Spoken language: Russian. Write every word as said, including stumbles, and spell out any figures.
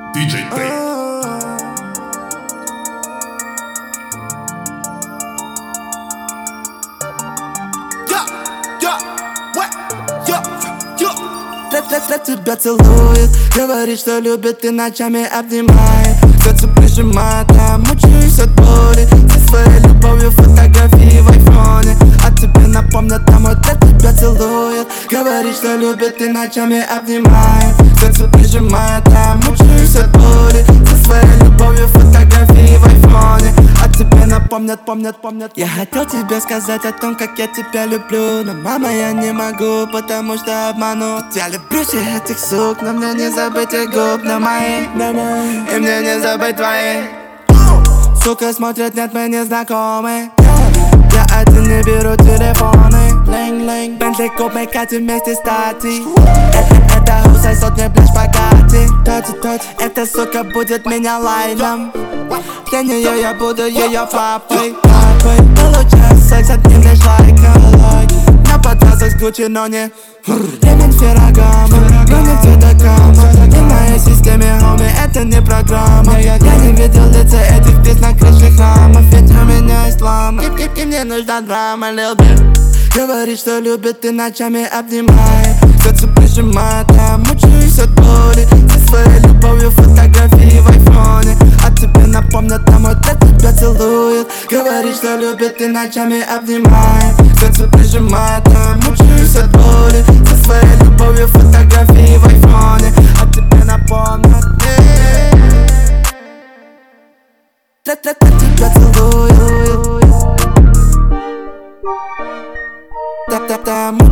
ди джей Трейк. Для тебя целует, говорит, что любит и ночами обнимает. Сердце прижимает, я мучаюсь от боли. Со своей любовью фотографии в айфоне. А тебе напомнят, домой для тебя целует. Говорит, что любит и ночами обнимает. Сердце прижимает, я мучаюсь от боли. Со своей любовью фотографии в айфоне. А тебе напомнят, помнят, помнят. Я хотел тебе сказать о том, как я тебя люблю. Но, мама, я не могу, потому что обману. Я люблю всех этих сук, но мне не забыть их губ на мои. И мне не забыть твои. Сука смотрит, нет, мы не знакомы. Я один не беру телефоны. Линг-линг, Бентли, купе, Кати вместе с Тати. Это хусай, сотни, блядь, шпагати. Тоти-тоти, эта сука будет меня лайном. Для нее я буду ее папой. Папой, получаю секс от них лишь лайка. На подразах с Гуччи, но не ремень Феррагамо, но не Тедакама. И в моей системе, хоми, это не программа. Я не видел лица этих птиц на крыше храмов. Ведь у меня ислам, и, и, и мне нужна драма, Lil Bit. Говорит, что любит и ночами обнимает. Сердце прижимает, я мучаюсь от боли. Со своей любовью фотографии в айфоне. А тебе напомнят, домой для тебя целует. Говорит, что любит и ночами обнимает. Сердце прижимает, я мучаюсь от боли. Со своей любовью фотографии в айфоне. А тебе напомнят, для, для, для тебя целует. Да-да-да.